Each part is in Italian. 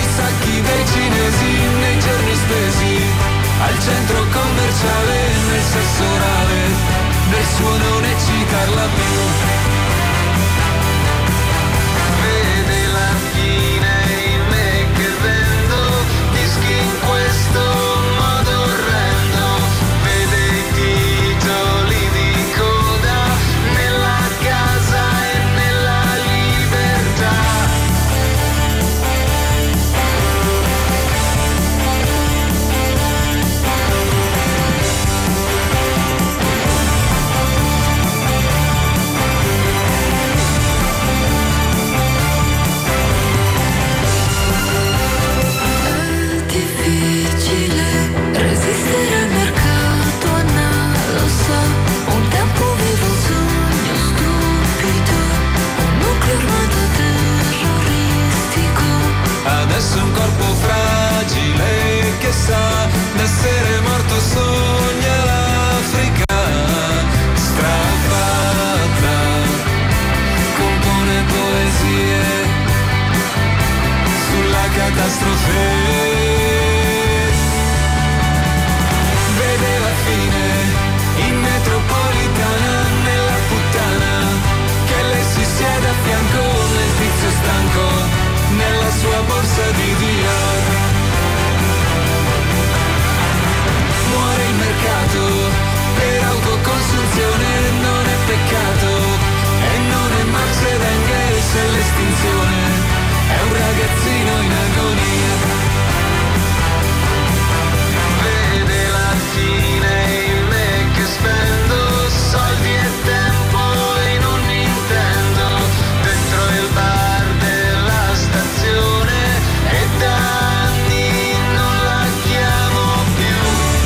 nei sacchi dei cinesi, nei giorni spesi, al centro commerciale, nel sesso orale, nel suo non eccitarla più. Vede la fine in me che vendo dischi in questo modo orrendo, vede i titoli di coda nella casa e nella libertà. Resistere al mercato analoso, un tempo vivo un sogno stupido, un nucleo armato terroristico. Adesso un corpo fragile che sa d'essere morto, sogna l'Africa strafatta, compone poesie sulla catastrofe. Vede la fine in metropolitana, nella puttana che le si siede a fianco, nel tizio stanco, nella sua borsa di Dior. Muore il mercato per autoconsunzione, non è peccato e non è Marx ed Engels, è l'estinzione, è un ragazzino in agonia. Vede la fine in me che spendo soldi e tempo in un Nintendo, dentro il bar della stazione, e da anni non la chiamo più.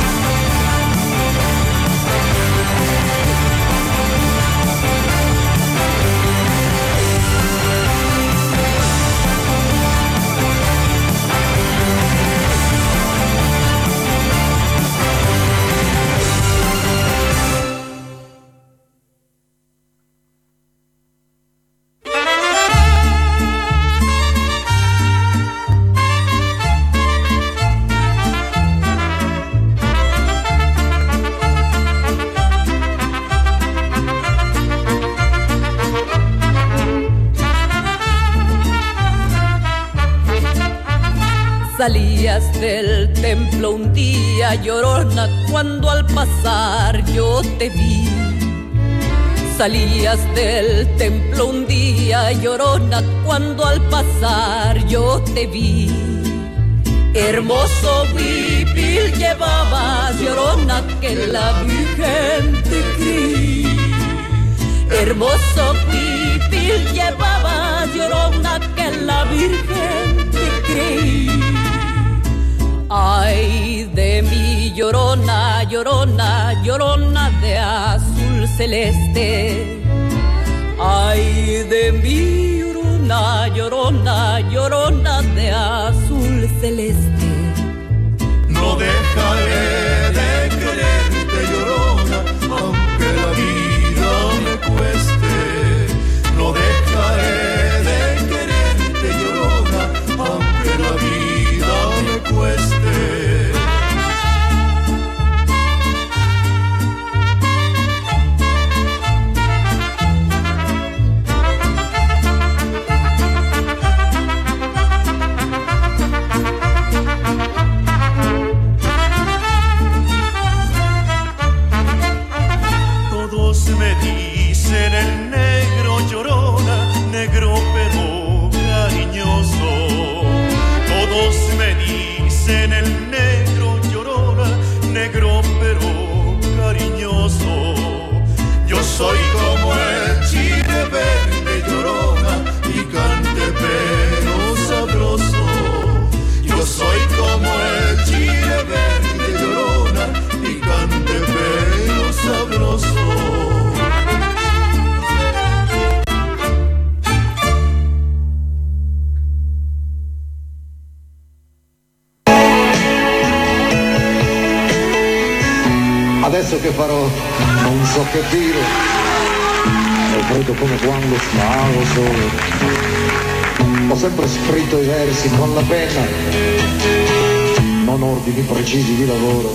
Salías del templo un día, llorona, cuando al pasar yo te vi. Salías del templo un día, llorona, cuando al pasar yo te vi. Hermoso huipil llevabas, llorona, que la Virgen te creí. Hermoso huipil llevabas, llorona, que la Virgen te creí. Ay de mi llorona, llorona, llorona de azul celeste. Ay de mi llorona, llorona, llorona de azul celeste. No dejaré de quererte, llorona, aunque la vida me cueste. No dejaré de quererte, llorona, aunque la vida me cueste. Todos me dicen el negro, llorona, negro pero cariñoso. Todos me dicen el negro, llorona, negro pero cariñoso. Yo soy como el chile verde, llorona, picante pero sabroso. Yo soy como el chile verde, llorona, picante pero sabroso. Adesso che farò non so che dire, è freddo come quando stavo solo. Ho sempre scritto i versi con la penna, non ordini precisi di lavoro.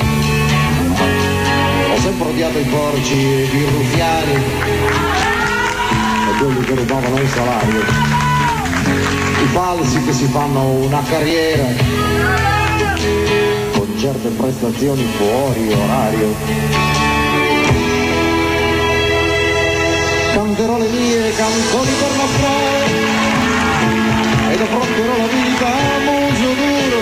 Ho sempre odiato i porci e i ruffiani e quelli che rubavano il salario, i falsi che si fanno una carriera con certe prestazioni fuori orario. Canterò le mie canzoni per la strada ed affronterò la vita a muso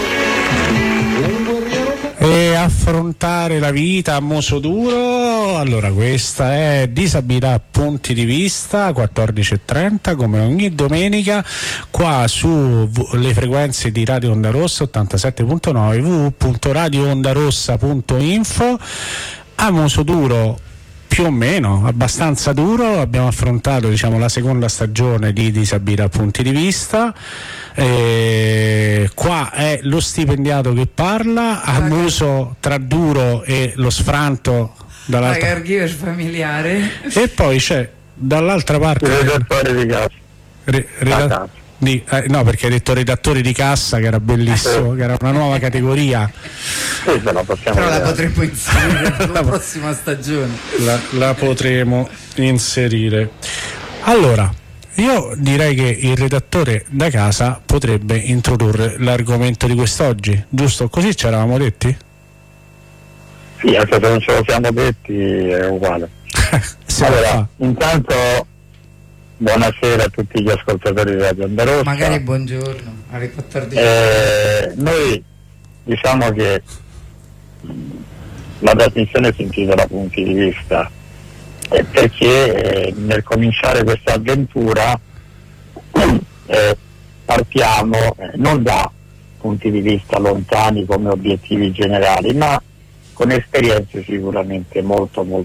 duro. E affrontare la vita a muso duro. Allora, questa è Disabilità Punti di Vista, 14:30, come ogni domenica, qua sulle frequenze di Radio Onda Rossa 87.9, www.radioondarossa.info. A muso duro, più o meno, abbastanza duro, abbiamo affrontato, diciamo, la seconda stagione di Disabilità Punti di Vista. Qua è lo stipendiato che parla, a muso tra duro e lo sfranto dall'altra, la caregiver familiare, e poi c'è dall'altra parte il redattore di cassa. No, perché hai detto redattori di cassa, che era bellissimo, che era una nuova categoria. Sì, però la potremmo inserire la prossima stagione. La potremo inserire. Allora, io direi che il redattore da casa potrebbe introdurre l'argomento di quest'oggi, giusto? Così ci eravamo detti? Sì, anche se non ce lo siamo detti è uguale. Allora, intanto buonasera a tutti gli ascoltatori di Radio Onda Rossa. Magari buongiorno, alle 14. Noi diciamo che la trasmissione si intitola Punti di Vista perché nel cominciare questa avventura partiamo non da punti di vista lontani come obiettivi generali, ma con esperienze sicuramente molto